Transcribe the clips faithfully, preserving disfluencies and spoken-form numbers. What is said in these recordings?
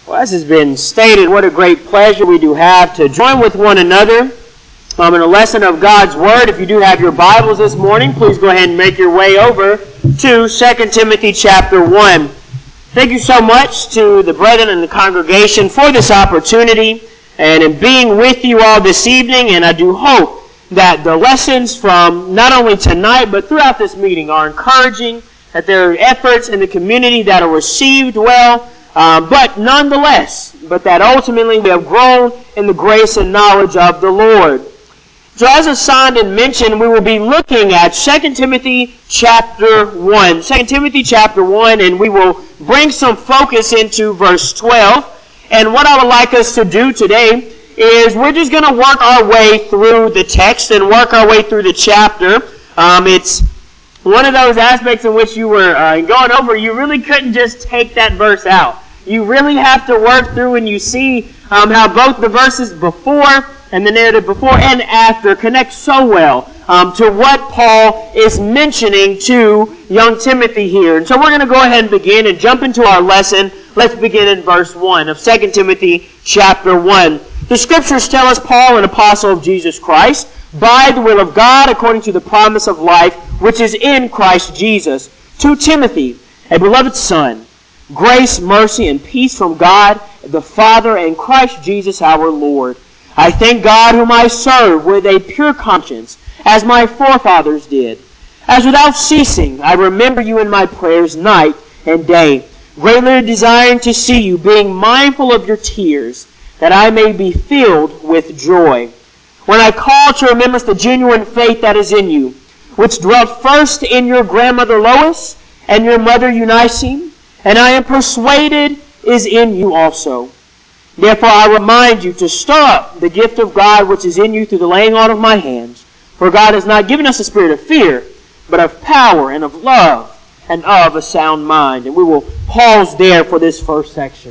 Well, as has been stated, what a great pleasure we do have to join with one another um, in a lesson of God's Word. If you do have your Bibles this morning, please go ahead and make your way over to Second Timothy chapter one. Thank you so much to the brethren and the congregation for this opportunity and in being with you all this evening. And I do hope that the lessons from not only tonight but throughout this meeting are encouraging, that there are efforts in the community that are received well, um, but nonetheless, but that ultimately we have grown in the grace and knowledge of the Lord. So as assigned and mentioned, we will be looking at Second Timothy chapter one. Second Timothy chapter one, and we will bring some focus into verse twelve. And what I would like us to do today is we're just going to work our way through the text and work our way through the chapter. Um, it's one of those aspects in which you were uh, going over, you really couldn't just take that verse out. You really have to work through and you see um, how both the verses before and the narrative before and after connect so well um, to what Paul is mentioning to young Timothy here. And so we're going to go ahead and begin and jump into our lesson. Let's begin in verse one of Second Timothy chapter one. The Scriptures tell us, Paul, an apostle of Jesus Christ, by the will of God, according to the promise of life, which is in Christ Jesus, to Timothy, a beloved son, grace, mercy, and peace from God, the Father, and Christ Jesus our Lord. I thank God whom I serve with a pure conscience, as my forefathers did. As without ceasing I remember you in my prayers night and day, greatly desiring to see you, being mindful of your tears, that I may be filled with joy. When I call to remembrance the genuine faith that is in you, which dwelt first in your grandmother Lois and your mother Eunice, and I am persuaded is in you also. Therefore I remind you to stir up the gift of God which is in you through the laying on of my hands. For God has not given us a spirit of fear, but of power and of love and of a sound mind. And we will pause there for this first section.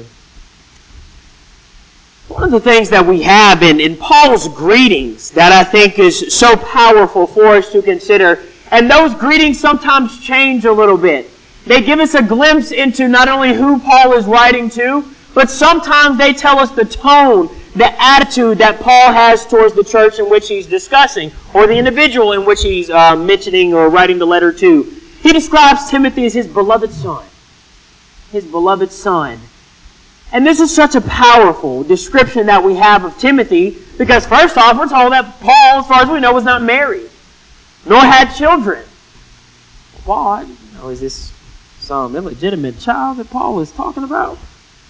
One of the things that we have in, in Paul's greetings that I think is so powerful for us to consider, and those greetings sometimes change a little bit. They give us a glimpse into not only who Paul is writing to, but sometimes they tell us the tone, the attitude that Paul has towards the church in which he's discussing, or the individual in which he's uh, mentioning or writing the letter to. He describes Timothy as his beloved son. His beloved son. And this is such a powerful description that we have of Timothy, because first off, we're told that Paul, as far as we know, was not married, nor had children. Paul, you know, is this some illegitimate child that Paul is talking about?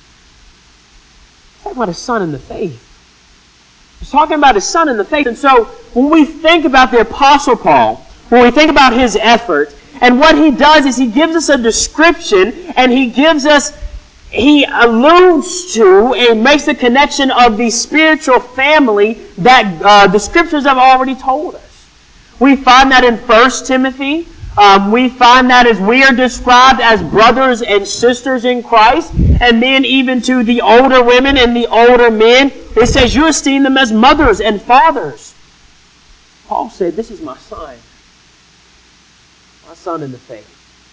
He's talking about his son in the faith. He's talking about his son in the faith. And so, when we think about the Apostle Paul, when we think about his effort, and what he does is he gives us a description, and he gives us He alludes to and makes a connection of the spiritual family that uh, the Scriptures have already told us. We find that in First Timothy. Um, we find that as we are described as brothers and sisters in Christ. And then even to the older women and the older men, it says you esteem them as mothers and fathers. Paul said, this is my son. My son in the faith.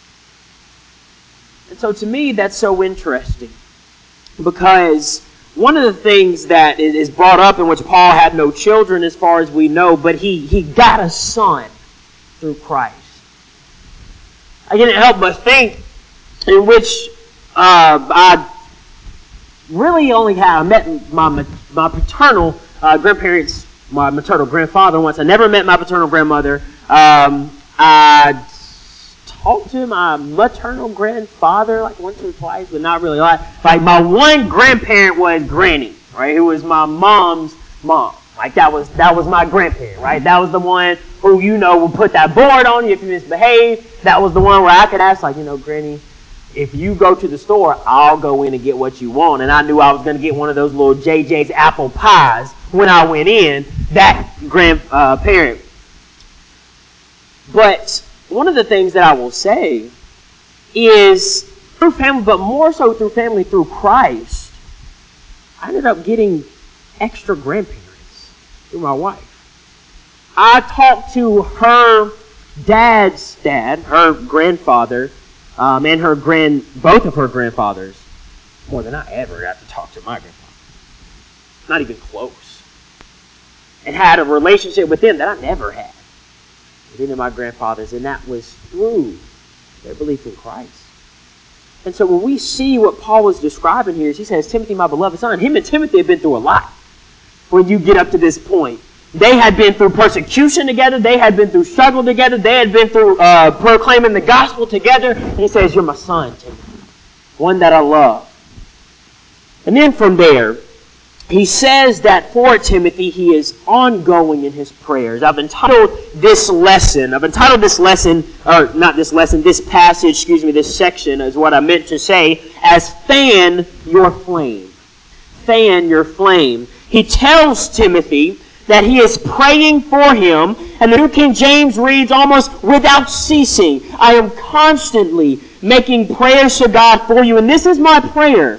And so to me, that's so interesting, because one of the things that is brought up in which Paul had no children as far as we know, but he, he got a son through Christ. I can't help but think in which uh, I really only had, I met my, my paternal uh, grandparents, my maternal grandfather once. I never met my paternal grandmother. Um, I talked to my maternal grandfather like once or twice, but not really. Like, like my one grandparent was Granny, right? Who was my mom's mom. Like that was that was my grandparent, right? That was the one who, you know, would put that board on you if you misbehaved. That was the one where I could ask, like, you know, Granny, if you go to the store, I'll go in and get what you want. And I knew I was going to get one of those little J J's apple pies when I went in. That grandparent. Uh, but one of the things that I will say is through family, but more so through family, through Christ, I ended up getting extra grandparents through my wife. I talked to her dad's dad, her grandfather, um, and her grand, both of her grandfathers, more than I ever got to talk to my grandfather. Not even close. And had a relationship with them that I never had with any of my grandfathers, and that was through their belief in Christ. And so when we see what Paul was describing here, is he says, Timothy, my beloved son, him and Timothy have been through a lot when you get up to this point. They had been through persecution together. They had been through struggle together. They had been through uh, proclaiming the gospel together. And he says, you're my son, Timothy, one that I love. And then from there, he says that for Timothy, he is ongoing in his prayers. I've entitled this lesson, I've entitled this lesson, or not this lesson, this passage, excuse me, this section is what I meant to say, as fan your flame. Fan your flame. He tells Timothy that he is praying for him, and the New King James reads almost without ceasing, I am constantly making prayers to God for you, and this is my prayer,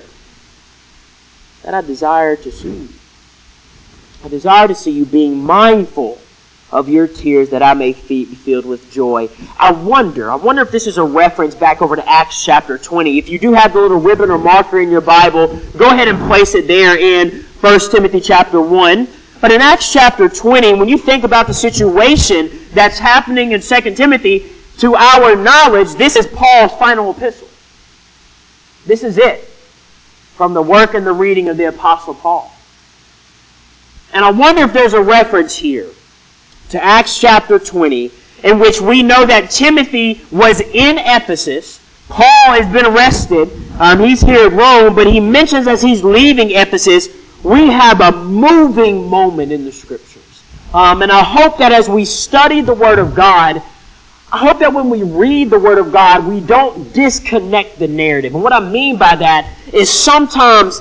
that I desire to see you. I desire to see you being mindful of your tears, that I may be filled with joy. I wonder, I wonder if this is a reference back over to Acts chapter twenty. If you do have the little ribbon or marker in your Bible, go ahead and place it there in First Timothy chapter one. But in Acts chapter twenty, when you think about the situation that's happening in Second Timothy, to our knowledge, this is Paul's final epistle. This is it, from the work and the reading of the Apostle Paul. And I wonder if there's a reference here to Acts chapter twenty, in which we know that Timothy was in Ephesus. Paul has been arrested. Um, he's here at Rome, but he mentions as he's leaving Ephesus, we have a moving moment in the Scriptures. Um, and I hope that as we study the Word of God, I hope that when we read the Word of God, we don't disconnect the narrative. And what I mean by that is sometimes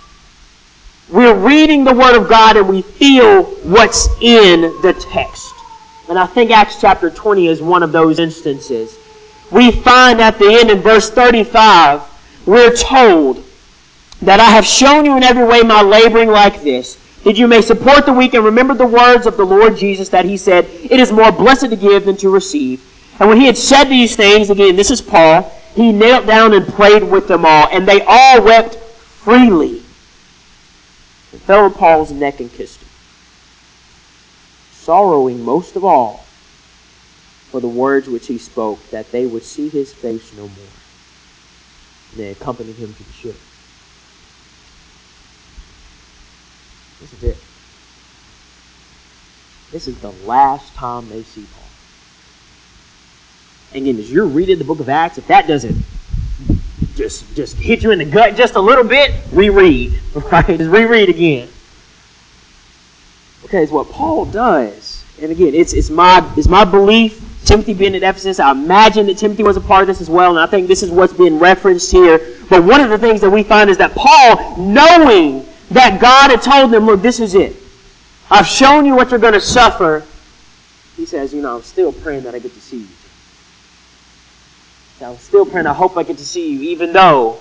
we're reading the Word of God and we feel what's in the text. And I think Acts chapter twenty is one of those instances. We find at the end in verse thirty-five, we're told that I have shown you in every way my laboring like this, that you may support the weak and remember the words of the Lord Jesus, that he said, it is more blessed to give than to receive. And when he had said these things, again, this is Paul, he knelt down and prayed with them all, and they all wept freely, and fell on Paul's neck and kissed him, sorrowing most of all for the words which he spoke, that they would see his face no more. And they accompanied him to the ship. This is it. This is the last time they see Paul. And again, as you're reading the book of Acts, if that doesn't just, just hit you in the gut just a little bit, reread. Right? Just reread again. Okay, it's what Paul does. And again, it's it's my it's my belief, Timothy being at Ephesus, I imagine that Timothy was a part of this as well, and I think this is what's being referenced here. But one of the things that we find is that Paul, knowing that God had told them, look, this is it. I've shown you what you're going to suffer. He says, you know, I'm still praying that I get to see you. I'm still praying, I hope I get to see you, even though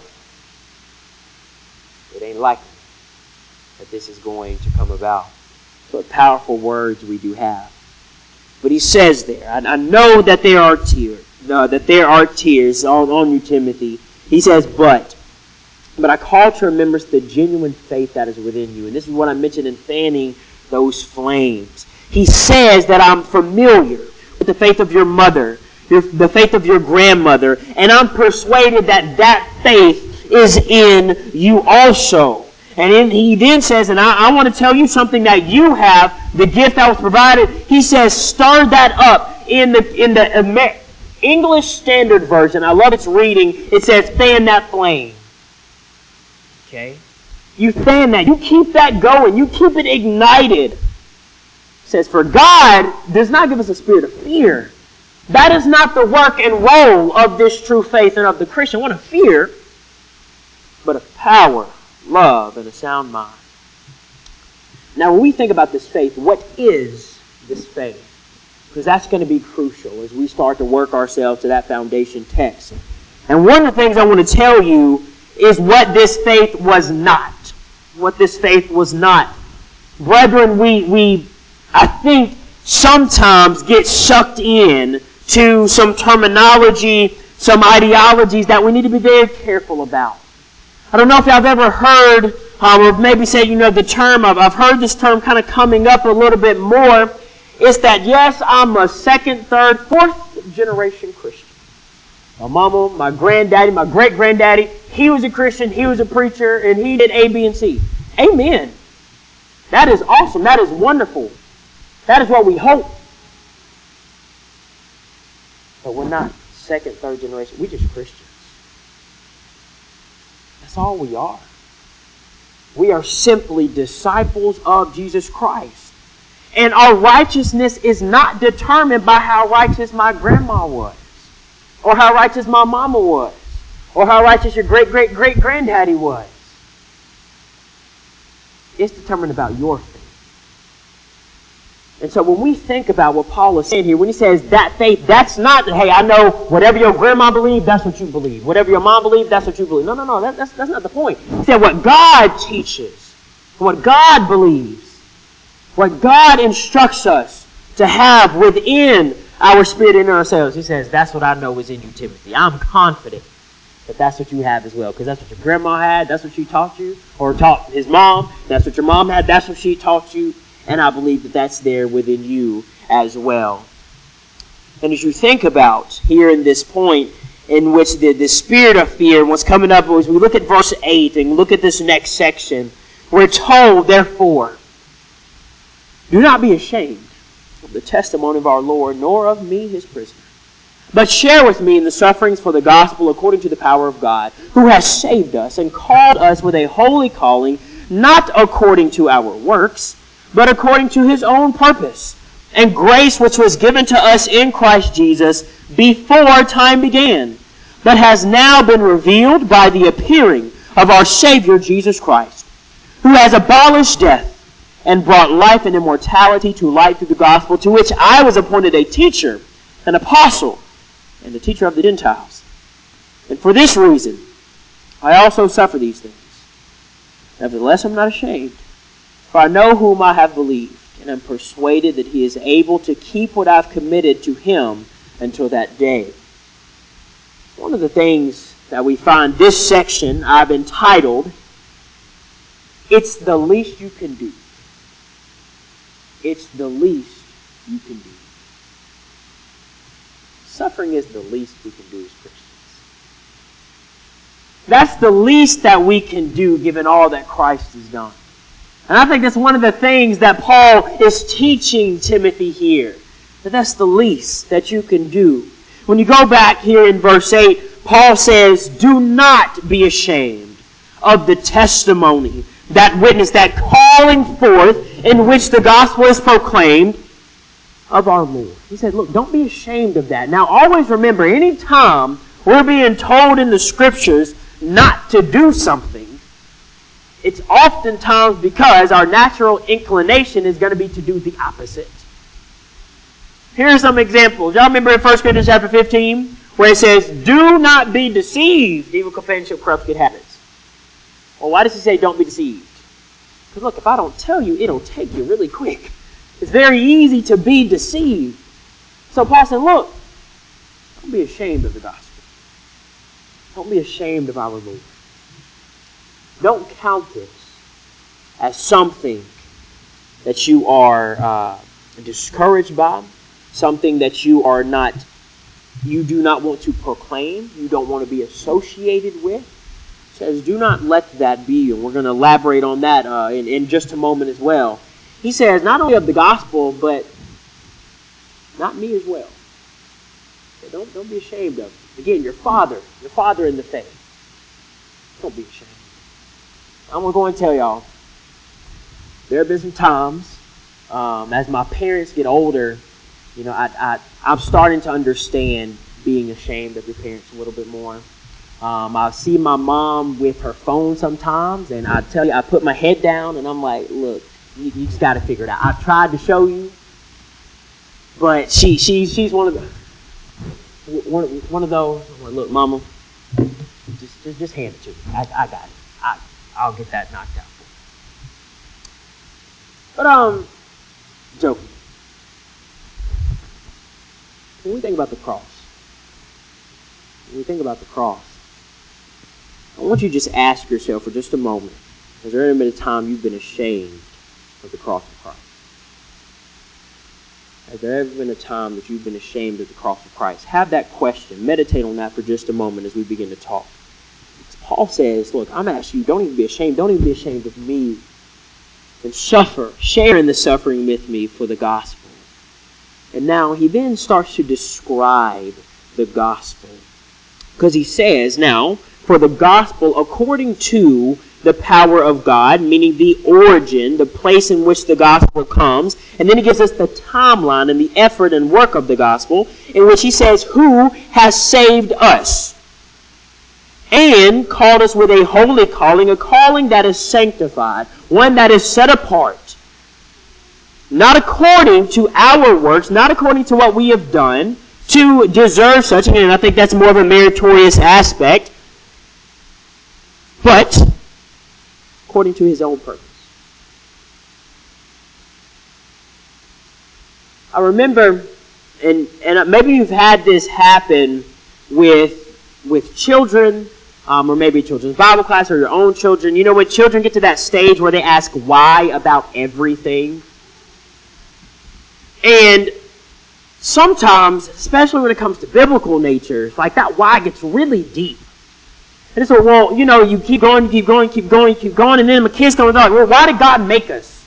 it ain't likely that this is going to come about. What powerful words we do have. But he says there, I, I know that there are tears, uh, that there are tears on, on you, Timothy. He says, but, but I call to remembrance the genuine faith that is within you. And this is what I mentioned in fanning those flames. He says that I'm familiar with the faith of your mother, your, the faith of your grandmother, and I'm persuaded that that faith is in you also. And in, he then says, and I, I want to tell you something that you have, the gift that was provided. He says, stir that up in the in the Amer- English Standard Version. I love its reading. It says, fan that flame. Okay? You fan that. You keep that going. You keep it ignited. It says, for God does not give us a spirit of fear. That is not the work and role of this true faith and of the Christian. One of fear, but of power, love, and a sound mind. Now, when we think about this faith, what is this faith? Because that's going to be crucial as we start to work ourselves to that foundation text. And one of the things I want to tell you is what this faith was not. What this faith was not. Brethren, we, we I think, sometimes get sucked in to some terminology, some ideologies that we need to be very careful about. I don't know if y'all have ever heard, um, or maybe say, you know, the term, of, I've heard this term kind of coming up a little bit more. It's that, yes, I'm a second, third, fourth generation Christian. My mama, my granddaddy, my great-granddaddy, he was a Christian, he was a preacher, and he did A, B, and C. Amen. That is awesome. That is wonderful. That is what we hope. But we're not second, third generation. We're just Christians. That's all we are. We are simply disciples of Jesus Christ. And our righteousness is not determined by how righteous my grandma was, or how righteous my mama was, or how righteous your great-great-great-granddaddy was. It's determined about your faith. And so when we think about what Paul is saying here, when he says that faith, that's not, hey, I know whatever your grandma believed, that's what you believe. Whatever your mom believed, that's what you believe. No, no, no, that, that's, that's not the point. He said what God teaches, what God believes, what God instructs us to have within our spirit and ourselves. He says, that's what I know is in you, Timothy. I'm confident that that's what you have as well. Because that's what your grandma had, that's what she taught you, or taught his mom. That's what your mom had, that's what she taught you. And I believe that that's there within you as well. And as you think about here in this point in which the, the spirit of fear, what's coming up, as we look at verse eight and look at this next section, we're told, therefore, do not be ashamed of the testimony of our Lord, nor of me, his prisoner, but share with me in the sufferings for the gospel according to the power of God, who has saved us and called us with a holy calling, not according to our works, but according to his own purpose and grace which was given to us in Christ Jesus before time began, but has now been revealed by the appearing of our Savior Jesus Christ, who has abolished death and brought life and immortality to light through the gospel, to which I was appointed a teacher, an apostle, and the teacher of the Gentiles. And for this reason, I also suffer these things. Nevertheless, I'm not ashamed, for I know whom I have believed, and am persuaded that he is able to keep what I've committed to him until that day. One of the things that we find this section I've entitled, It's the Least You Can Do. It's the least you can do. Suffering is the least we can do as Christians. That's the least that we can do given all that Christ has done. And I think that's one of the things that Paul is teaching Timothy here. That that's the least that you can do. When you go back here in verse eight, Paul says, do not be ashamed of the testimony, that witness, that calling forth in which the gospel is proclaimed of our Lord. He said, look, don't be ashamed of that. Now always remember, any time we're being told in the scriptures not to do something, it's oftentimes because our natural inclination is going to be to do the opposite. Here are some examples. Y'all remember in First Corinthians chapter fifteen, where it says, do not be deceived, evil companionship corrupts good habits. Well, why does he say don't be deceived? Because look, if I don't tell you, it'll take you really quick. It's very easy to be deceived. So Paul said, look, don't be ashamed of the gospel. Don't be ashamed of our Lord. Don't count this as something that you are uh, discouraged by, something that you are not, you do not want to proclaim, you don't want to be associated with. It says, do not let that be. And we're going to elaborate on that uh, in, in just a moment as well. He says, not only of the gospel, but not me as well. So don't, don't be ashamed of it. Again, your father, your father in the faith. Don't be ashamed. I'm going to go and tell y'all, there have been some times, um, as my parents get older, you know, I, I, I'm starting to understand being ashamed of your parents a little bit more. Um, I see my mom with her phone sometimes, and I tell you, I put my head down, and I'm like, look, you, you just got to figure it out. I've tried to show you, but she, she she's one of the one, one of those. I'm like, look, Mama, just, just just hand it to me. I, I got it. I I'll get that knocked out for you. But um, joking. When we think about the cross, when we think about the cross, I want you to just ask yourself for just a moment, has there ever been a time you've been ashamed of the cross of Christ? Has there ever been a time that you've been ashamed of the cross of Christ? Have that question. Meditate on that for just a moment as we begin to talk. Paul says, look, I'm asking you, don't even be ashamed. Don't even be ashamed of me. And suffer, share in the suffering with me for the gospel. And now he then starts to describe the gospel. Because he says, now, for the gospel according to the power of God, meaning the origin, the place in which the gospel comes. And then he gives us the timeline and the effort and work of the gospel, in which he says, who has saved us and called us with a holy calling, a calling that is sanctified, one that is set apart, not according to our works, not according to what we have done to deserve such, and I think that's more of a meritorious aspect, but according to his own purpose. I remember, and, and maybe you've had this happen with, with children, um, or maybe children's Bible class or your own children. You know, when children get to that stage where they ask why about everything. And sometimes, especially when it comes to biblical natures, like that why gets really deep. And so, well, you know, you keep going, keep going, keep going, keep going, and then the kids come and like, well, why did God make us?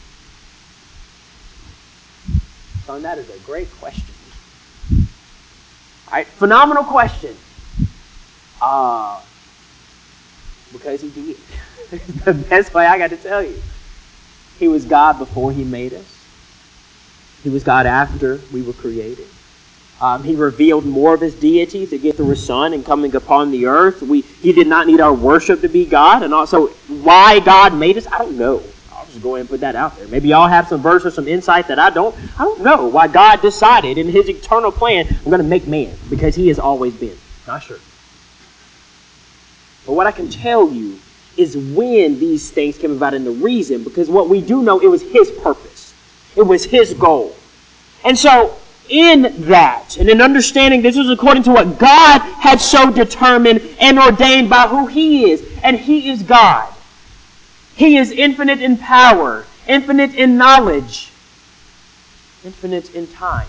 Son, that is a great question. All right, phenomenal question. Uh, because he did. The best way I got to tell you. He was God before he made us. He was God after we were created. Um, he revealed more of his deity to get through his Son and coming upon the earth. We, he did not need our worship to be God. And also, why God made us, I don't know. I'll just go ahead and put that out there. Maybe y'all have some verse or some insight that I don't. I don't know why God decided in his eternal plan, I'm going to make man, because he has always been. Not sure. But what I can tell you is when these things came about and the reason, because what we do know, it was his purpose. It was his goal. And so, in that, and in understanding this was according to what God had so determined and ordained by who he is. And he is God. He is infinite in power, infinite in knowledge, infinite in time.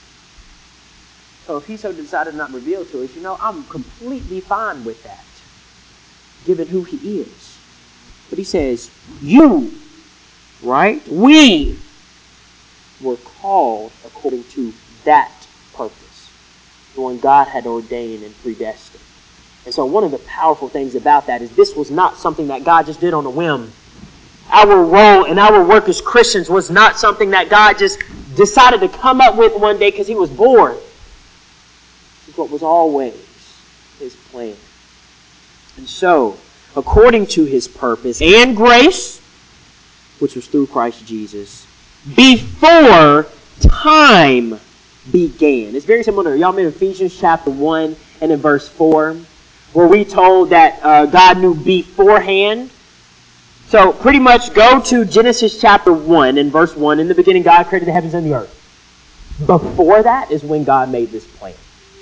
So if he so decided not to reveal to us, you know, I'm completely fine with that, given who he is. But he says, you, right? We were called according to that purpose, the one God had ordained and predestined. And so one of the powerful things about that is this was not something that God just did on a whim. Our role and our work as Christians was not something that God just decided to come up with one day because he was bored. It's what was always his plan. And so, according to his purpose and grace, which was through Christ Jesus, before time began. It's very similar. Y'all remember Ephesians chapter one and in verse four, where we told that uh, God knew beforehand. So pretty much go to Genesis chapter one and verse one. In the beginning, God created the heavens and the earth. Before that is when God made this plan.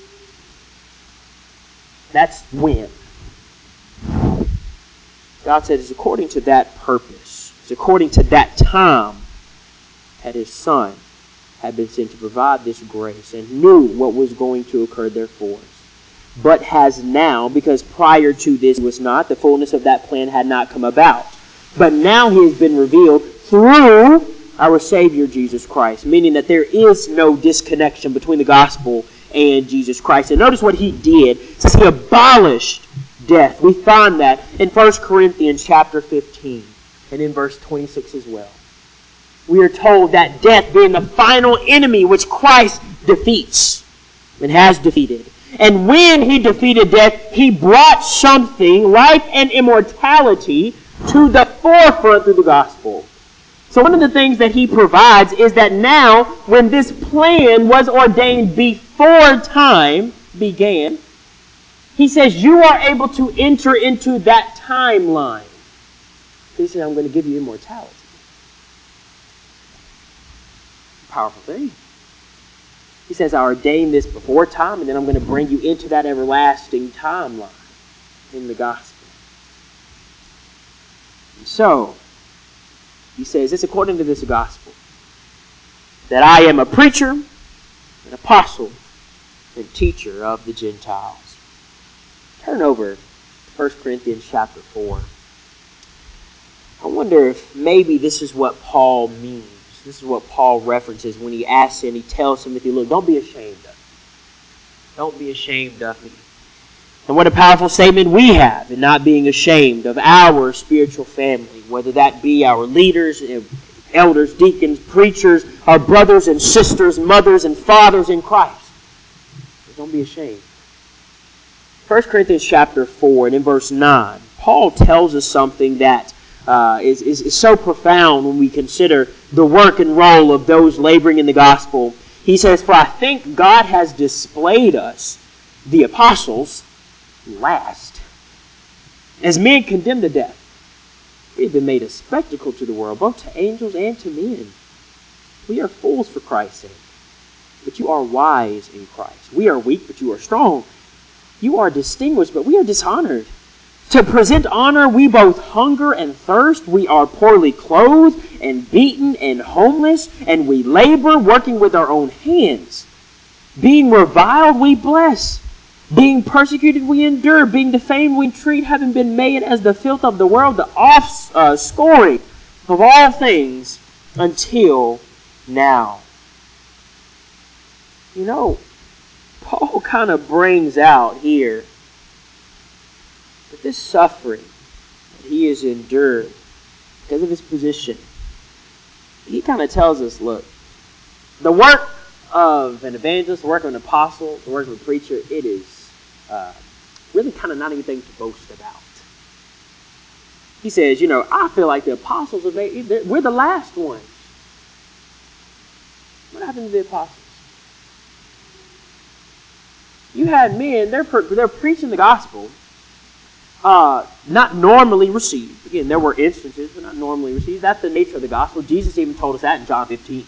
That's when. God said it's according to that purpose. It's according to that time that his Son had been sent to provide this grace and knew what was going to occur therefore. But has now, because prior to this was not, the fullness of that plan had not come about. But now he has been revealed through our Savior Jesus Christ, meaning that there is no disconnection between the gospel and Jesus Christ. And notice what he did, since he abolished death. We find that in First Corinthians chapter fifteen and in verse twenty-six as well. We are told that death being the final enemy which Christ defeats and has defeated. And when he defeated death, he brought something, life and immortality, to the forefront through the gospel. So one of the things that he provides is that now, when this plan was ordained before time began, he says you are able to enter into that timeline. He said, I'm going to give you immortality. Powerful thing. He says, I ordained this before time, and then I'm going to bring you into that everlasting timeline in the gospel. So, he says, it's according to this gospel that I am a preacher, an apostle, and teacher of the Gentiles. Turn over to First Corinthians chapter four. I wonder if maybe this is what Paul means. This is what Paul references when he asks and he tells Timothy, look, don't be ashamed of me. Don't be ashamed of me. And what a powerful statement we have in not being ashamed of our spiritual family, whether that be our leaders, elders, deacons, preachers, our brothers and sisters, mothers and fathers in Christ. Don't be ashamed. First Corinthians chapter four and in verse nine, Paul tells us something that uh, is, is, is so profound when we consider the work and role of those laboring in the gospel. He says, for I think God has displayed us, the apostles, last, as men condemned to death. We have been made a spectacle to the world, both to angels and to men. We are fools for Christ's sake, but you are wise in Christ. We are weak, but you are strong. You are distinguished, but we are dishonored. To present honor, we both hunger and thirst. We are poorly clothed and beaten and homeless, and we labor, working with our own hands. Being reviled, we bless. Being persecuted, we endure. Being defamed, we entreat. Having been made as the filth of the world, the offscoring uh, of all things until now. You know, Paul kind of brings out here that this suffering that he has endured because of his position, he kind of tells us, look, the work of an evangelist, the work of an apostle, the work of a preacher, it is uh, really kind of not anything to boast about. He says, you know, I feel like the apostles, are made, we're the last ones. What happened to the apostles? You had men, they're, they're preaching the gospel, uh, not normally received. Again, there were instances, but not normally received. That's the nature of the gospel. Jesus even told us that in John fifteen.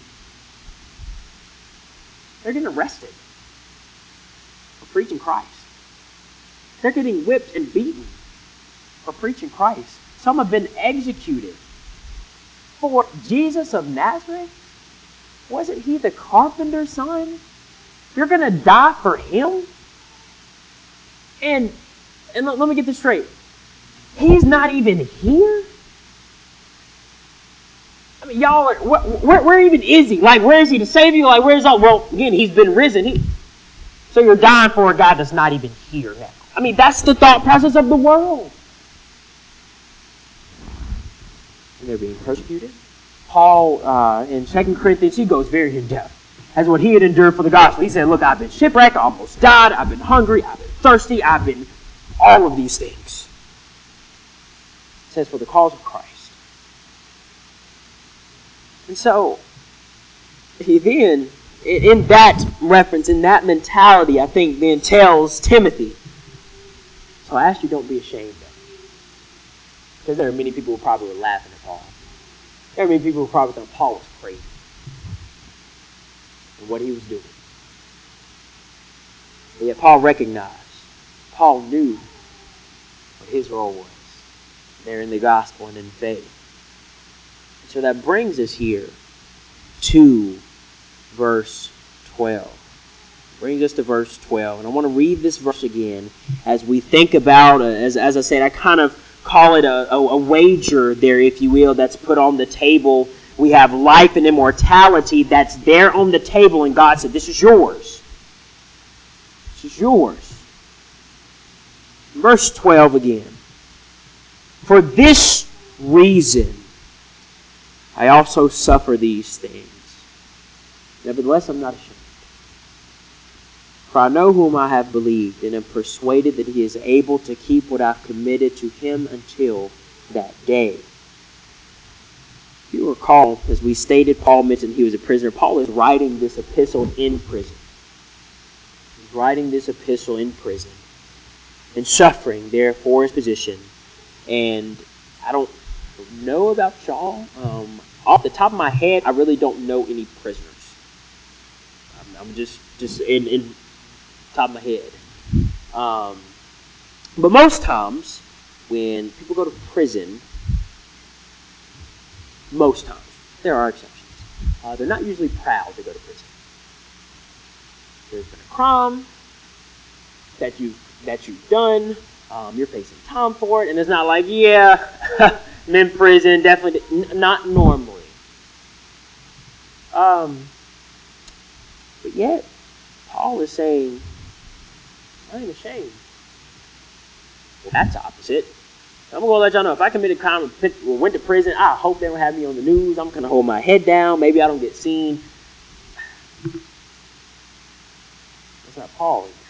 They're getting arrested for preaching Christ. They're getting whipped and beaten for preaching Christ. Some have been executed. For Jesus of Nazareth? Wasn't he the carpenter's son? You're going to die for him? And and let, let me get this straight. He's not even here? I mean, y'all are, wh- where, where even is he? Like, where is he to save you? Like, where's all? Well, again, he's been risen. He, so you're dying for a God that's not even here now. I mean, that's the thought process of the world. And they're being persecuted. Paul, uh, in Second Corinthians, he goes very in depth as what he had endured for the gospel. He said, look, I've been shipwrecked, I almost died, I've been hungry, I've been thirsty, I've been all of these things. It says, for the cause of Christ. And so, he then, in that reference, in that mentality, I think, then tells Timothy, so I ask you, don't be ashamed of me. Because there are many people who probably were laughing at Paul. There are many people who probably thought Paul was crazy and what he was doing. But yet Paul recognized, Paul knew what his role was there in the gospel and in faith. And so that brings us here to verse twelve. Brings us to verse twelve. And I want to read this verse again as we think about, uh, as, as I said, I kind of call it a, a, a wager there, if you will, that's put on the table. We have life and immortality that's there on the table, and God said, this is yours. This is yours. Verse twelve again. For this reason, I also suffer these things. Nevertheless, I'm not ashamed. For I know whom I have believed, and am persuaded that he is able to keep what I've committed to him until that day. If you recall, as we stated, Paul mentioned he was a prisoner. Paul is writing this epistle in prison. He's writing this epistle in prison and suffering there for his position. And I don't know about y'all. Um, off the top of my head, I really don't know any prisoners. I'm, I'm just, just in... in top of my head. Um, but most times, when people go to prison, Most times. There are exceptions. Uh, they're not usually proud to go to prison. There's been a crime that you that you've done. Um, you're facing time for it, and it's not like, yeah, I'm in prison. Definitely n- not normally. Um, but yet, Paul is saying, I ain't ashamed. Well, that's opposite. I'm going to let y'all know, if I committed crime or went to prison, I hope they don't have me on the news. I'm going to hold my head down. Maybe I don't get seen. That's not Paul here.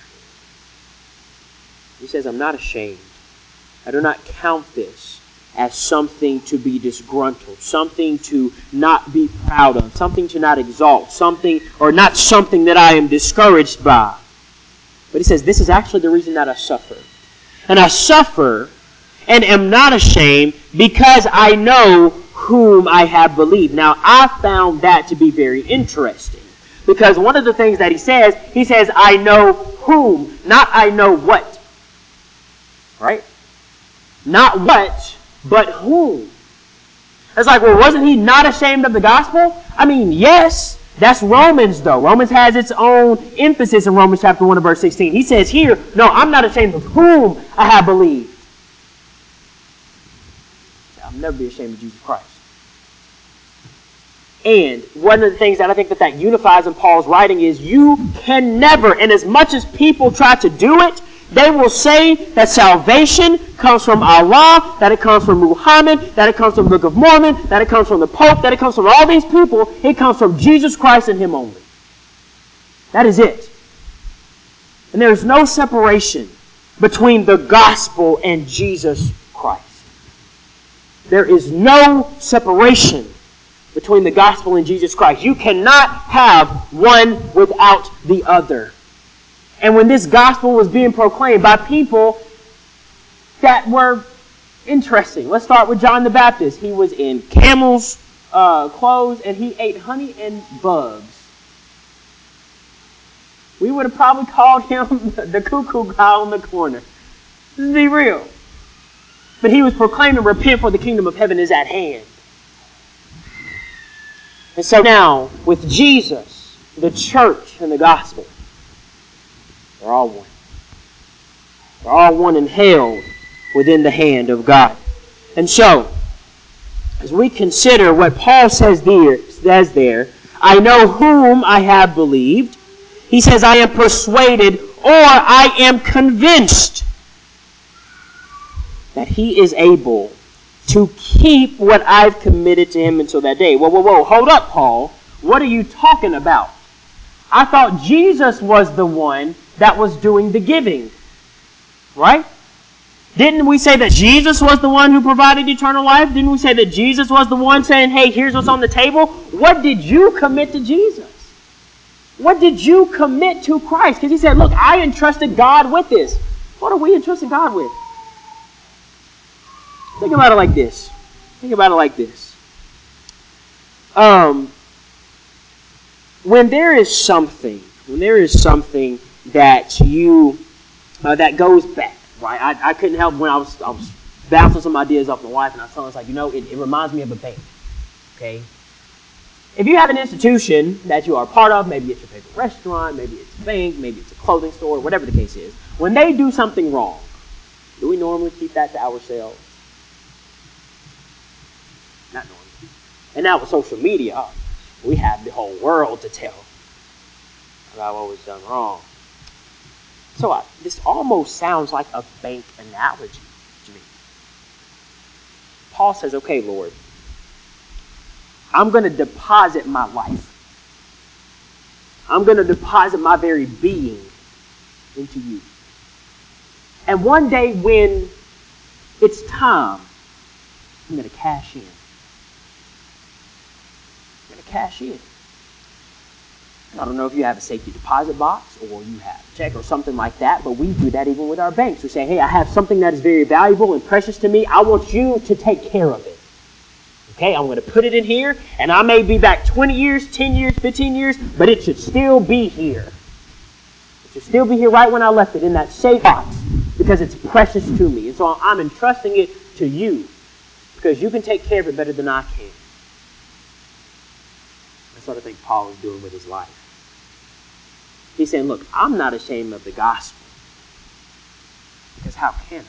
He says, I'm not ashamed. I do not count this as something to be disgruntled, something to not be proud of, something to not exalt, something, or not something that I am discouraged by. But he says, this is actually the reason that I suffer. And I suffer and am not ashamed because I know whom I have believed. Now, I found that to be very interesting. Because one of the things that he says, he says, I know whom, not I know what. Right? Not what, but whom. It's like, well, wasn't he not ashamed of the gospel? I mean, yes. That's Romans, though. Romans has its own emphasis in Romans chapter one and verse sixteen. He says here, no, I'm not ashamed of whom I have believed. I'll never be ashamed of Jesus Christ. And one of the things that I think that that unifies in Paul's writing is you can never, and as much as people try to do it, they will say that salvation comes from Allah, that it comes from Muhammad, that it comes from the Book of Mormon, that it comes from the Pope, that it comes from all these people. It comes from Jesus Christ and Him only. That is it. And there is no separation between the gospel and Jesus Christ. There is no separation between the gospel and Jesus Christ. You cannot have one without the other. And when this gospel was being proclaimed by people that were interesting. Let's start with John the Baptist. He was in camel's uh, clothes and he ate honey and bugs. We would have probably called him the cuckoo guy on the corner. Let's be real. But he was proclaiming, repent for the kingdom of heaven is at hand. And so now, with Jesus, the church, and the gospel, they're all one. They're all one and held within the hand of God. And so, as we consider what Paul says there, says there, I know whom I have believed. He says, I am persuaded or I am convinced that he is able to keep what I've committed to him until that day. Whoa, whoa, whoa, hold up, Paul. What are you talking about? I thought Jesus was the one that was doing the giving. Right? Didn't we say that Jesus was the one who provided eternal life? Didn't we say that Jesus was the one saying, hey, here's what's on the table? What did you commit to Jesus? What did you commit to Christ? Because he said, look, I entrusted God with this. What are we entrusting God with? Think about it like this. Think about it like this. Um, when there is something, when there is something that you, uh, that goes back, right? I, I couldn't help when I was, I was bouncing some ideas off my wife, and I was telling her, like, you know, it, it reminds me of a bank. Okay? If you have an institution that you are part of, maybe it's your favorite restaurant, maybe it's a bank, maybe it's a clothing store, whatever the case is, when they do something wrong, do we normally keep that to ourselves? Not normally. And now with social media, oh, we have the whole world to tell about what was done wrong. So I, this almost sounds like a bank analogy to me. Paul says, okay, Lord, I'm going to deposit my life. I'm going to deposit my very being into you. And one day when it's time, I'm going to cash in. I'm going to cash in. I don't know if you have a safety deposit box or you have a check or something like that, but we do that even with our banks. We say, hey, I have something that is very valuable and precious to me. I want you to take care of it. Okay, I'm going to put it in here, and I may be back twenty years, ten years, fifteen years, but it should still be here. It should still be here right when I left it, in that safe box, because it's precious to me. And so I'm entrusting it to you, because you can take care of it better than I can. what I think Paul is doing with his life. He's saying, look, I'm not ashamed of the gospel. Because how can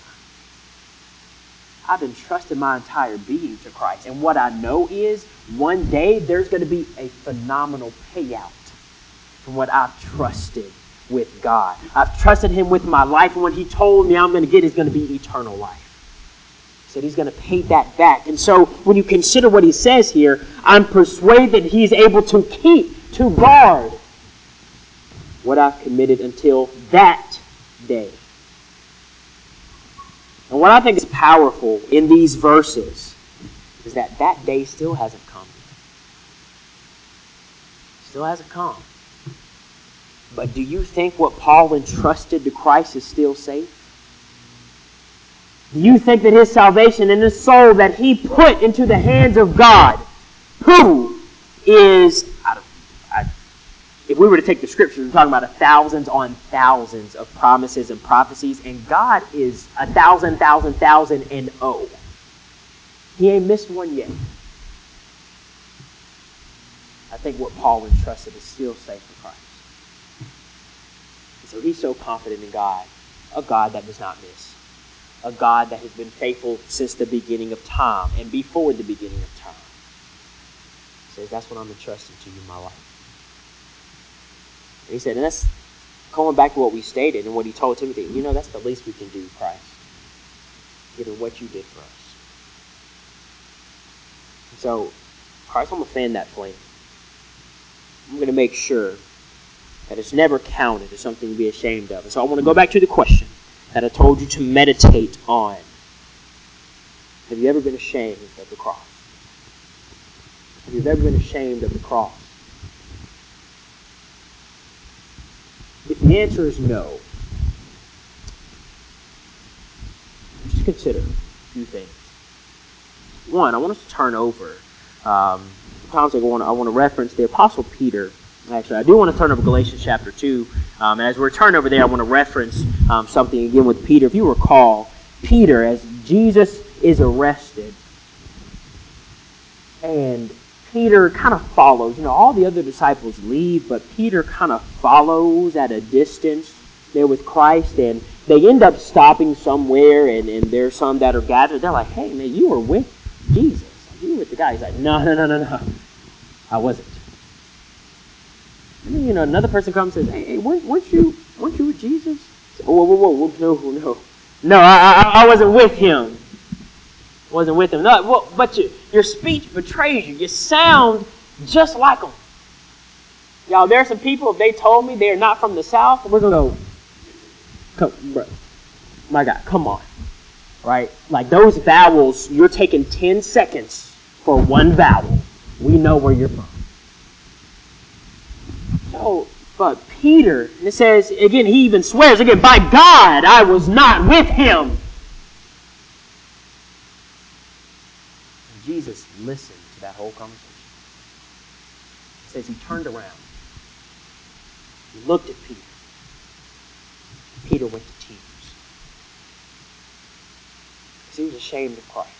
I? I've entrusted my entire being to Christ. And what I know is one day there's going to be a phenomenal payout from what I've trusted with God. I've trusted him with my life, and what he told me I'm going to get is going to be eternal life. He said he's going to pay that back. And so when you consider what he says here, I'm persuaded that he's able to keep, to guard what I've committed until that day. And what I think is powerful in these verses is that that day still hasn't come. Still hasn't come. But do you think what Paul entrusted to Christ is still safe? Do you think that his salvation and his soul that he put into the hands of God, who is, I don't, I, if we were to take the scriptures, we're talking about a thousands on thousands of promises and prophecies, and God is a thousand, thousand, thousand and oh. He ain't missed one yet. I think what Paul entrusted is still safe for Christ. And so he's so confident in God, a God that does not miss. A God that has been faithful since the beginning of time and before the beginning of time. He says, that's what I'm entrusting to you in my life. And he said, and that's going back to what we stated and what he told Timothy. You know, that's the least we can do, Christ, given what you did for us. And so, Christ, I'm going to fan that flame. I'm going to make sure that it's never counted as something to be ashamed of. And so I want to go back to the question that I told you to meditate on. Have you ever been ashamed of the cross? Have you ever been ashamed of the cross? If the answer is no, just consider a few things. One, I want us to turn over. Um, sometimes I want, to, I want to reference the Apostle Peter. Actually, I do want to turn over Galatians chapter two. Um, and as we're turning over there, I want to reference um, something again with Peter. If you recall, Peter, as Jesus is arrested, and Peter kind of follows. You know, all the other disciples leave, but Peter kind of follows at a distance there with Christ, and they end up stopping somewhere, and, and there's some that are gathered. They're like, hey, man, you were with Jesus. You were with the guy. He's like, no, no, no, no, no. I wasn't. And then, you know, another person comes and says, hey, hey weren't, weren't you weren't you with Jesus? Whoa, whoa, whoa, whoa, no, no. No, I, I, I wasn't with him. Wasn't with him. No, well, but you, your speech betrays you. You sound just like them. Y'all, there are some people, if they told me they're not from the South, we're going to go, come, bro, my God, come on. Right? Like those vowels, you're taking ten seconds for one vowel. We know where you're from. So, but Peter, and it says, again, he even swears, again, by God, I was not with him. And Jesus listened to that whole conversation. It says he turned around. He looked at Peter. Peter went to tears. Because he was ashamed of Christ.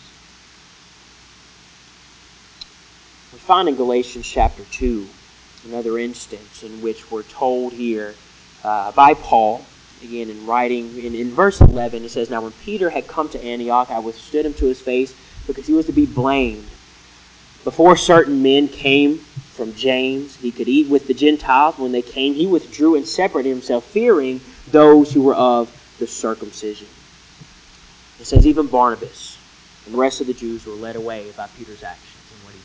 We find in Galatians chapter two another instance in which we're told here uh, by Paul, again in writing, in, in verse eleven, it says, now when Peter had come to Antioch, I withstood him to his face because he was to be blamed. Before certain men came from James, he could eat with the Gentiles. When they came, he withdrew and separated himself, fearing those who were of the circumcision. It says even Barnabas and the rest of the Jews were led away by Peter's actions and what he did.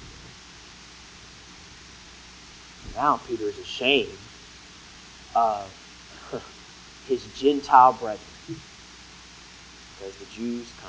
Now Peter is ashamed of his Gentile brethren because the Jews come.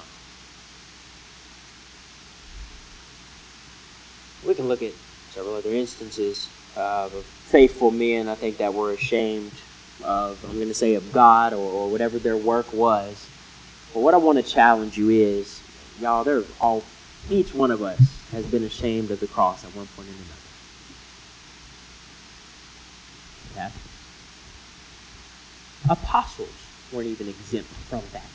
We can look at several other instances uh, of faithful men, I think, that were ashamed of, I'm going to say, of God or, or whatever their work was. But what I want to challenge you is, y'all, they're all, each one of us has been ashamed of the cross at one point or another. Yeah. Apostles weren't even exempt from that.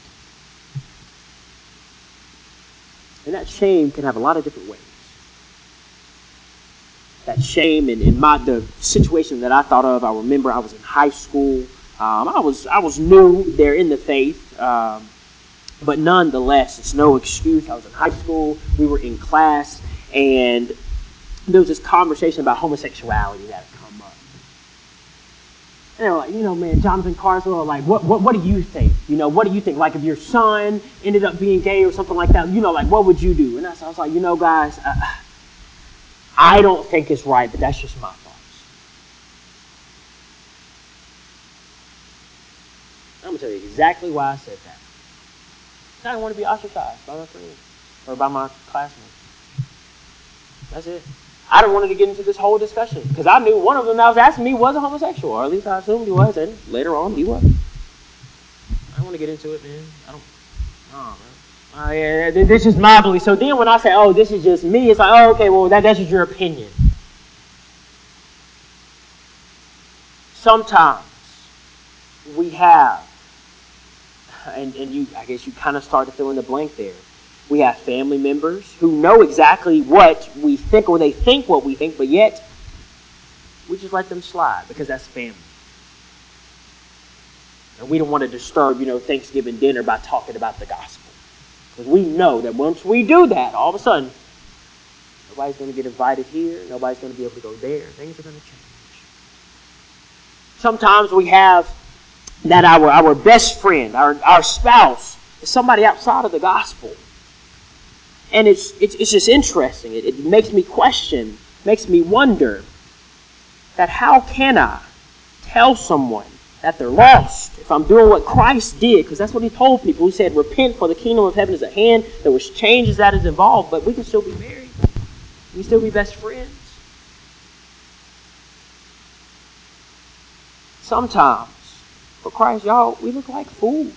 And that shame can have a lot of different ways. that shame and, and my the situation that I thought of. I remember I was in high school. Um, I was I was new there in the faith, um, but nonetheless, it's no excuse. I was in high school. We were in class, and there was this conversation about homosexuality that had come up. And they were like, you know, man, Jonathan Carswell, like, what, what, what do you think? You know, what do you think? Like, if your son ended up being gay or something like that, you know, like, what would you do? And I was like, you know, guys, I, I don't think it's right, but that's just my thoughts. I'm going to tell you exactly why I said that. I don't want to be ostracized by my friends or by my classmates. That's it. I didn't want to get into this whole discussion because I knew one of them that was asking me was a homosexual, or at least I assumed he was, and later on he was. I don't want to get into it, man. I don't. Oh, man. Uh, yeah, this is my belief. So then when I say, "Oh, this is just me," it's like, "Oh, okay, well, that that's just your opinion." Sometimes we have, and and you, I guess you kind of start to fill in the blank there. We have family members who know exactly what we think, or they think what we think, but yet we just let them slide because that's family. And we don't want to disturb, you know, Thanksgiving dinner by talking about the gospel. Because we know that once we do that, all of a sudden, nobody's going to get invited here, nobody's going to be able to go there. Things are going to change. Sometimes we have that our, our best friend, our, our spouse, is somebody outside of the gospel. And it's it's, it's just interesting. It, it makes me question, makes me wonder that how can I tell someone that they're lost if I'm doing what Christ did? Because that's what he told people. He said, repent, for the kingdom of heaven is at hand. There was changes that is involved, but we can still be married. We can still be best friends. Sometimes, for Christ, y'all, we look like fools.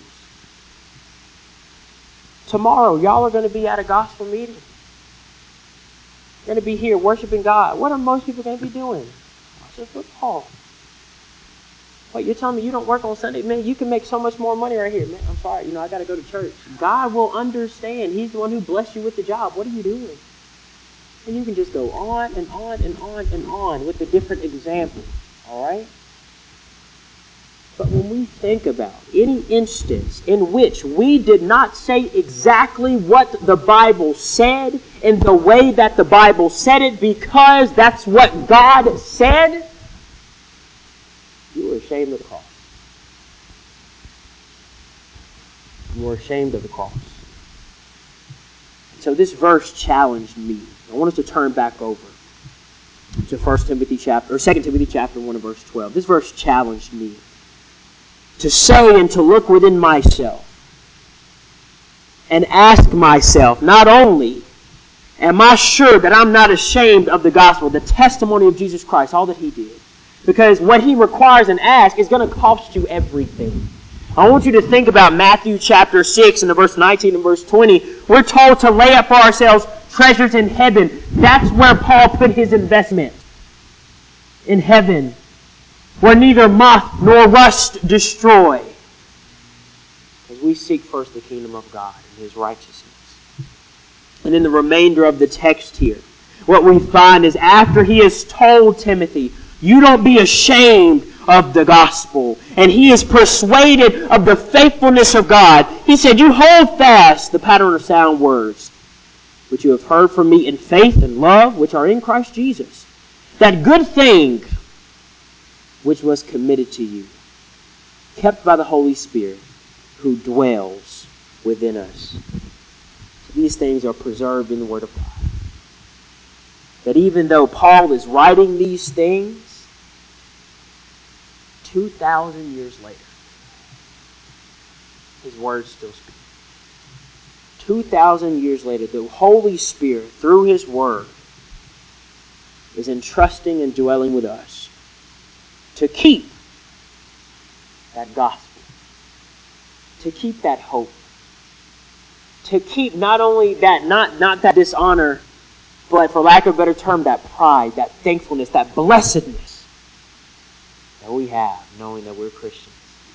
Tomorrow, y'all are going to be at a gospel meeting. You're going to be here worshiping God. What are most people going to be doing? Watching football. Wait, you're telling me you don't work on Sunday? Man, you can make so much more money right here. Man, I'm sorry, you know, I got to go to church. God will understand. He's the one who blessed you with the job. What are you doing? And you can just go on and on and on and on with the different examples. All right? But when we think about any instance in which we did not say exactly what the Bible said in the way that the Bible said it because that's what God said, you are ashamed of the cross. You are ashamed of the cross. So this verse challenged me. I want us to turn back over to First Timothy chapter, or Second Timothy chapter one and verse twelve. This verse challenged me to say and to look within myself and ask myself, not only am I sure that I'm not ashamed of the gospel, the testimony of Jesus Christ, all that he did, because what he requires and asks is going to cost you everything. I want you to think about Matthew chapter six and the verse nineteen and verse twenty. We're told to lay up for ourselves treasures in heaven. That's where Paul put his investment. In heaven, where neither moth nor rust destroy. Because we seek first the kingdom of God and his righteousness. And in the remainder of the text here, what we find is after he has told Timothy, you don't be ashamed of the gospel, and he is persuaded of the faithfulness of God, he said, you hold fast the pattern of sound words, which you have heard from me in faith and love, which are in Christ Jesus. That good thing which was committed to you, kept by the Holy Spirit, who dwells within us. So these things are preserved in the Word of God. That even though Paul is writing these things, two thousand years later, his words still speak. two thousand years later, the Holy Spirit, through his Word, is entrusting and dwelling with us to keep that gospel, to keep that hope, to keep not only that, not, not that dishonor, but for lack of a better term, that pride, that thankfulness, that blessedness that we have knowing that we're Christians.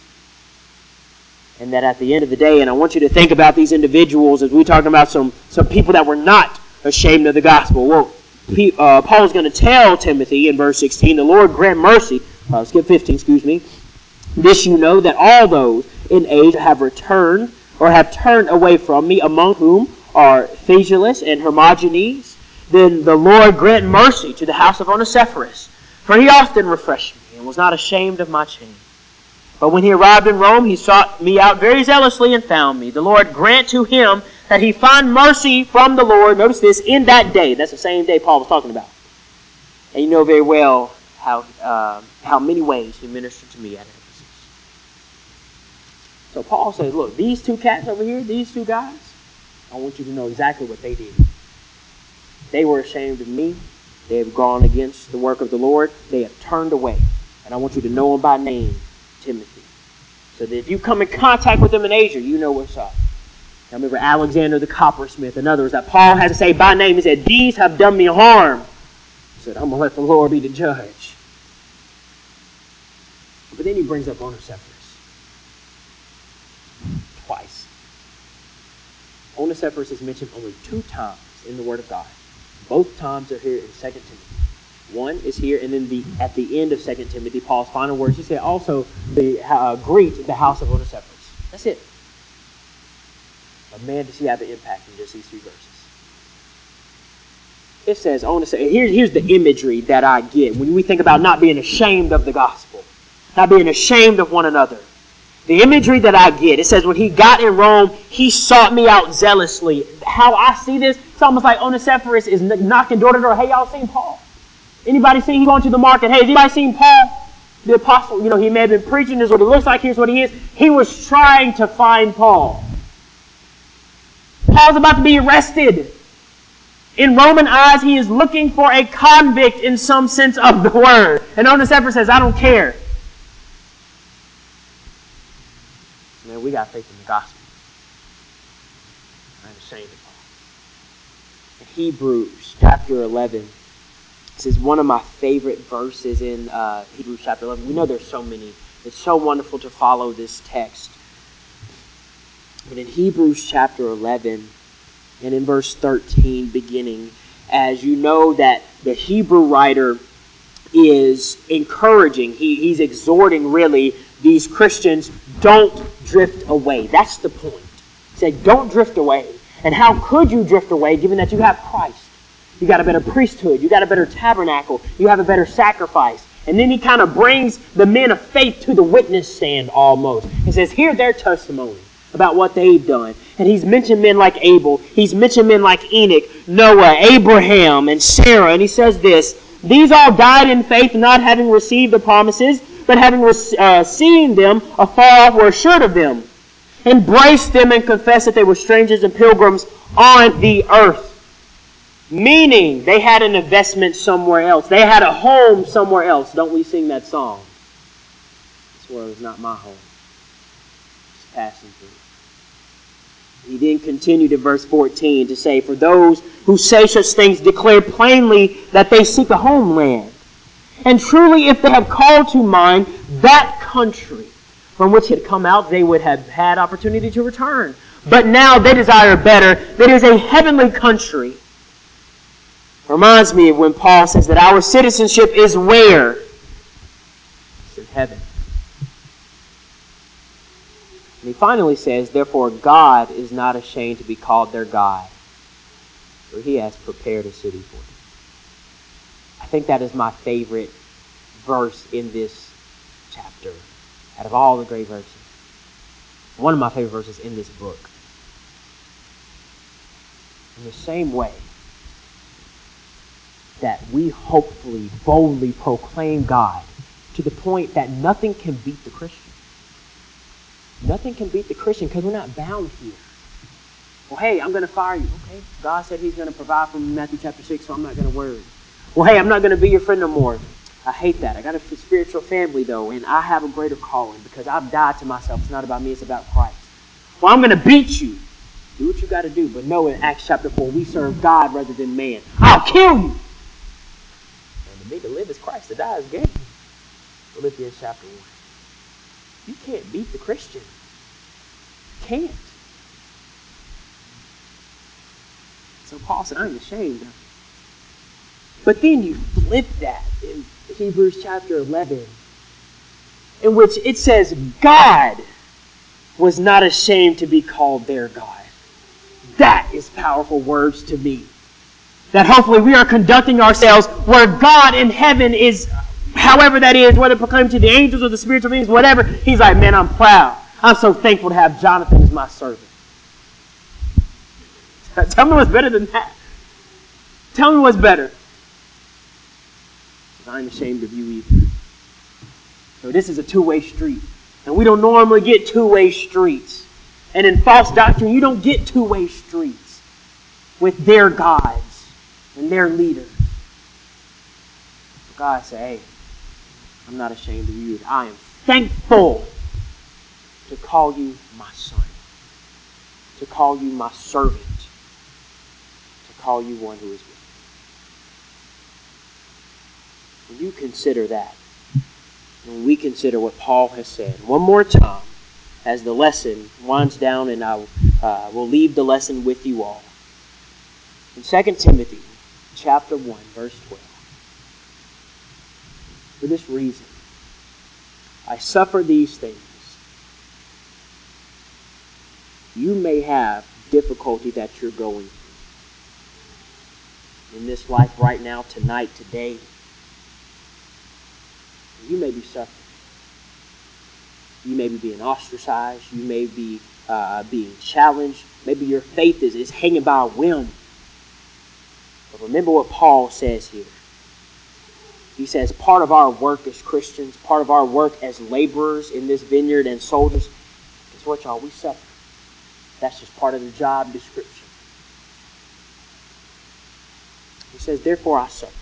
And that at the end of the day, and I want you to think about these individuals as we talk about some, some people that were not ashamed of the gospel. Well, he, uh, Paul is going to tell Timothy in verse sixteen, the Lord grant mercy, uh, skip fifteen, excuse me, this you know, that all those in age have returned or have turned away from me, among whom are Phygelus and Hermogenes. Then the Lord grant mercy to the house of Onesiphorus, for he often refreshed me and was not ashamed of my chains. But when he arrived in Rome, he sought me out very zealously and found me. The Lord grant to him that he find mercy from the Lord, notice this, in that day. That's the same day Paul was talking about. And you know very well how uh, how many ways he ministered to me at Ephesus. So Paul says, look, these two cats over here, these two guys, I want you to know exactly what they did. They were ashamed of me. They have gone against the work of the Lord. They have turned away. And I want you to know them by name, Timothy. So that if you come in contact with them in Asia, you know what's up. I remember Alexander the coppersmith and others that Paul had to say by name. He said, these have done me harm. He said, I'm going to let the Lord be the judge. But then he brings up Onesiphorus. Twice. Onesiphorus is mentioned only two times in the Word of God. Both times are here in Second Timothy. One is here, and then the at the end of Second Timothy, Paul's final words, he said also, the, uh, greet the house of Onesiphorus. That's it. But man, does he have an impact in just these few verses. It says, Onesiphorus, here's, here's the imagery that I get when we think about not being ashamed of the gospel, not being ashamed of one another. The imagery that I get, it says when he got in Rome, he sought me out zealously. How I see this, it's almost like Onesiphorus is knocking door to door. Hey, y'all seen Paul? Anybody seen him going to the market? Hey, has anybody seen Paul? The apostle, you know, he may have been preaching. This is what it looks like. Here's what he is. He was trying to find Paul. Paul's about to be arrested. In Roman eyes, he is looking for a convict in some sense of the word. And Onesiphorus says, I don't care. Man, we got faith in the gospel. I'm ashamed of Paul. In Hebrews chapter eleven, this is one of my favorite verses in uh, Hebrews chapter eleven. We know there's so many. It's so wonderful to follow this text. But in Hebrews chapter eleven, and in verse thirteen beginning, as you know that the Hebrew writer is encouraging, he, he's exhorting really these Christians, don't drift away. That's the point. He said, don't drift away. And how could you drift away given that you have Christ? You got a better priesthood. You got a better tabernacle. You have a better sacrifice. And then he kind of brings the men of faith to the witness stand almost. He says, hear their testimony about what they've done. And he's mentioned men like Abel. He's mentioned men like Enoch, Noah, Abraham, and Sarah. And he says this, these all died in faith, not having received the promises, but having uh, seen them afar off, were assured of them, embraced them, and confessed that they were strangers and pilgrims on the earth. Meaning, they had an investment somewhere else. They had a home somewhere else. Don't we sing that song? This world is not my home. Just passing through. He then continued in verse fourteen to say, for those who say such things declare plainly that they seek a homeland. And truly, if they have called to mind that country from which had come out, they would have had opportunity to return. But now they desire better. That is a heavenly country. Reminds me of when Paul says that our citizenship is where? It's in heaven. And he finally says, therefore God is not ashamed to be called their God, for he has prepared a city for them. I think that is my favorite verse in this chapter, out of all the great verses. One of my favorite verses in this book. In the same way that we hopefully, boldly proclaim God to the point that nothing can beat the Christian. Nothing can beat the Christian because we're not bound here. Well, hey, I'm going to fire you. Okay, God said he's going to provide for me in Matthew chapter six, so I'm not going to worry. Well, hey, I'm not going to be your friend no more. I hate that. I got a spiritual family, though, and I have a greater calling because I've died to myself. It's not about me, it's about Christ. Well, I'm going to beat you. Do what you got to do, but know in Acts chapter four, we serve God rather than man. I'll kill you. And to me, to live is Christ, to die is gain. Philippians chapter one. You can't beat the Christian. You can't. So Paul said, I ain't ashamed of it. But then you flip that in Hebrews chapter eleven, in which it says, God was not ashamed to be called their God. That is powerful words to me. That hopefully we are conducting ourselves where God in heaven is, however that is, whether proclaimed to the angels or the spiritual beings, whatever. He's like, man, I'm proud. I'm so thankful to have Jonathan as my servant. Tell me what's better than that. Tell me what's better. I ain't ashamed of you either. So this is a two-way street. And we don't normally get two-way streets. And in false doctrine, you don't get two-way streets with their gods and their leaders. God say, hey, I'm not ashamed of you. I am thankful to call you my son, to call you my servant, to call you one who is with me. When you consider that, when we consider what Paul has said, one more time, as the lesson winds down, and I uh, will leave the lesson with you all. In Second Timothy chapter one, verse twelve. For this reason, I suffer these things. You may have difficulty that you're going through in this life right now, tonight, today. You may be suffering. You may be being ostracized. You may be uh, being challenged. Maybe your faith is, is hanging by a whim. But remember what Paul says here. He says part of our work as Christians, part of our work as laborers in this vineyard and soldiers, is what, y'all? We suffer. That's just part of the job description. He says, therefore I suffer.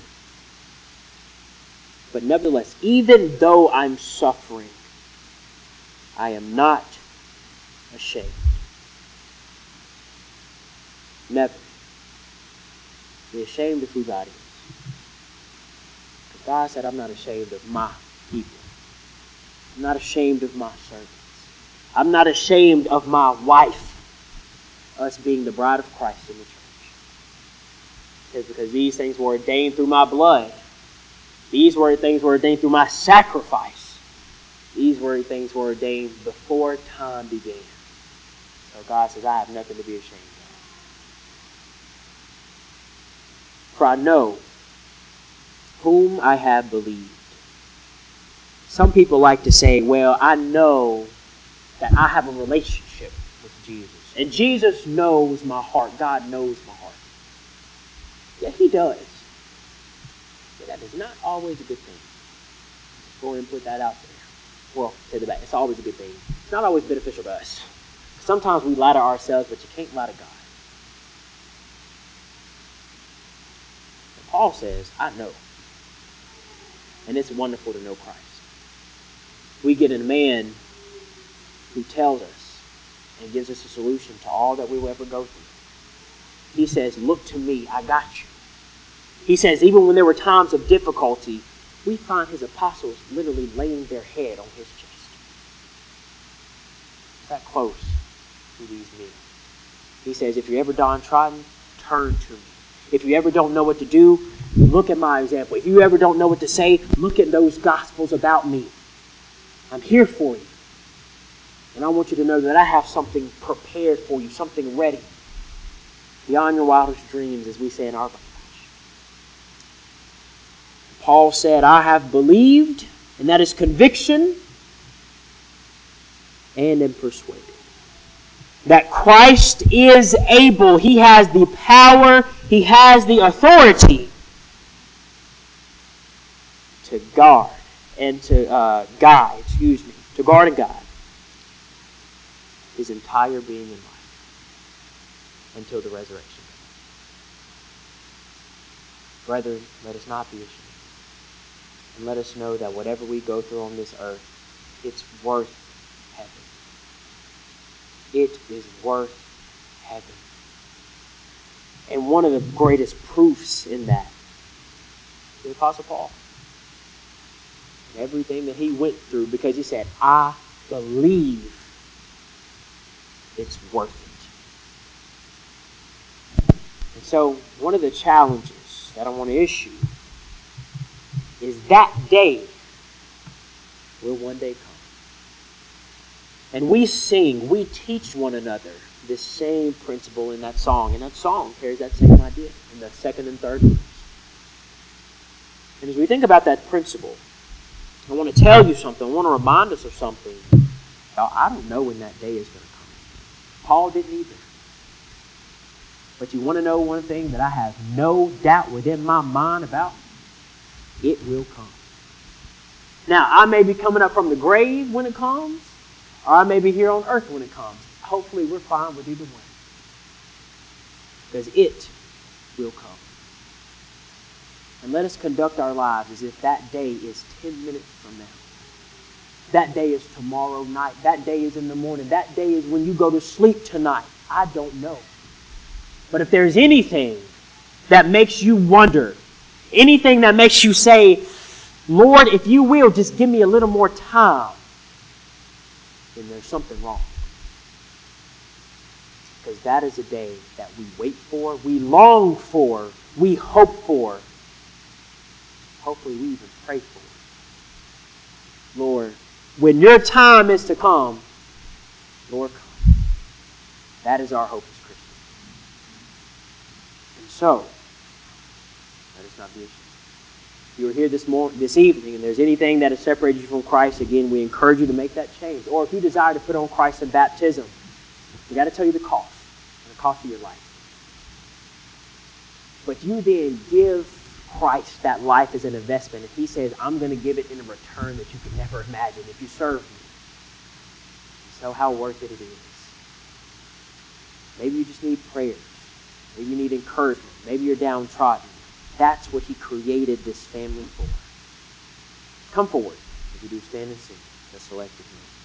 But nevertheless, even though I'm suffering, I am not ashamed. Never. Be ashamed of who God is. But God said, I'm not ashamed of my people. I'm not ashamed of my servants. I'm not ashamed of my wife, us being the bride of Christ in the church. Because, because these things were ordained through my blood. These were things were ordained through my sacrifice. These were things were ordained before time began. So God says, I have nothing to be ashamed of. For I know whom I have believed. Some people like to say, well, I know that I have a relationship with Jesus. And Jesus knows my heart. God knows my heart. Yeah, He does. But that is not always a good thing. Let's go ahead and put that out there. Well, to the back. It's always a good thing. It's not always beneficial to us. Sometimes we lie to ourselves, but you can't lie to God. But Paul says, I know. And it's wonderful to know Christ. We get a man who tells us and gives us a solution to all that we will ever go through. He says, look to me, I got you. He says, even when there were times of difficulty, we find his apostles literally laying their head on his chest. That close to these men. He says, if you're ever downtrodden, turn to me. If you ever don't know what to do, look at my example. If you ever don't know what to say, look at those gospels about me. I'm here for you. And I want you to know that I have something prepared for you, something ready. Beyond your wildest dreams, as we say in our language. Paul said, I have believed, and that is conviction, and am persuaded that Christ is able. He has the power, He has the authority to guard and to uh, guide, excuse me, to guard and guide His entire being in life until the resurrection. Brethren, let us not be ashamed. And let us know that whatever we go through on this earth, it's worth heaven. It is worth heaven. And one of the greatest proofs in that is the Apostle Paul. And everything that he went through, because he said, I believe it's worth it. And so, one of the challenges that I want to issue is that day will one day come. And we sing, we teach one another this same principle in that song. And that song carries that same idea in the second and third verse. And as we think about that principle, I want to tell you something. I want to remind us of something. I don't know when that day is going to come. Paul didn't either. But you want to know one thing that I have no doubt within my mind about? It will come. Now, I may be coming up from the grave when it comes, or I may be here on earth when it comes. Hopefully we're fine with either one. Because it will come. And let us conduct our lives as if that day is ten minutes from now. That day is tomorrow night. That day is in the morning. That day is when you go to sleep tonight. I don't know. But if there's anything that makes you wonder, anything that makes you say, Lord, if you will, just give me a little more time, then there's something wrong. Because that is a day that we wait for, we long for, we hope for. Hopefully we even pray for it. Lord, when your time is to come, Lord, come. That is our hope as Christians. And so, let us not be ashamed. If you are here this morning, this evening, and there's anything that has separated you from Christ, again, we encourage you to make that change. Or if you desire to put on Christ in baptism, we got to tell you the cost, and the cost of your life. But you then give Christ that life as an investment. If he says, I'm going to give it in a return that you could never imagine if you serve me. So how worth it it is. Maybe you just need prayers. Maybe you need encouragement. Maybe you're downtrodden. That's what he created this family for. Come forward. If you do stand and sing, the selected hymn.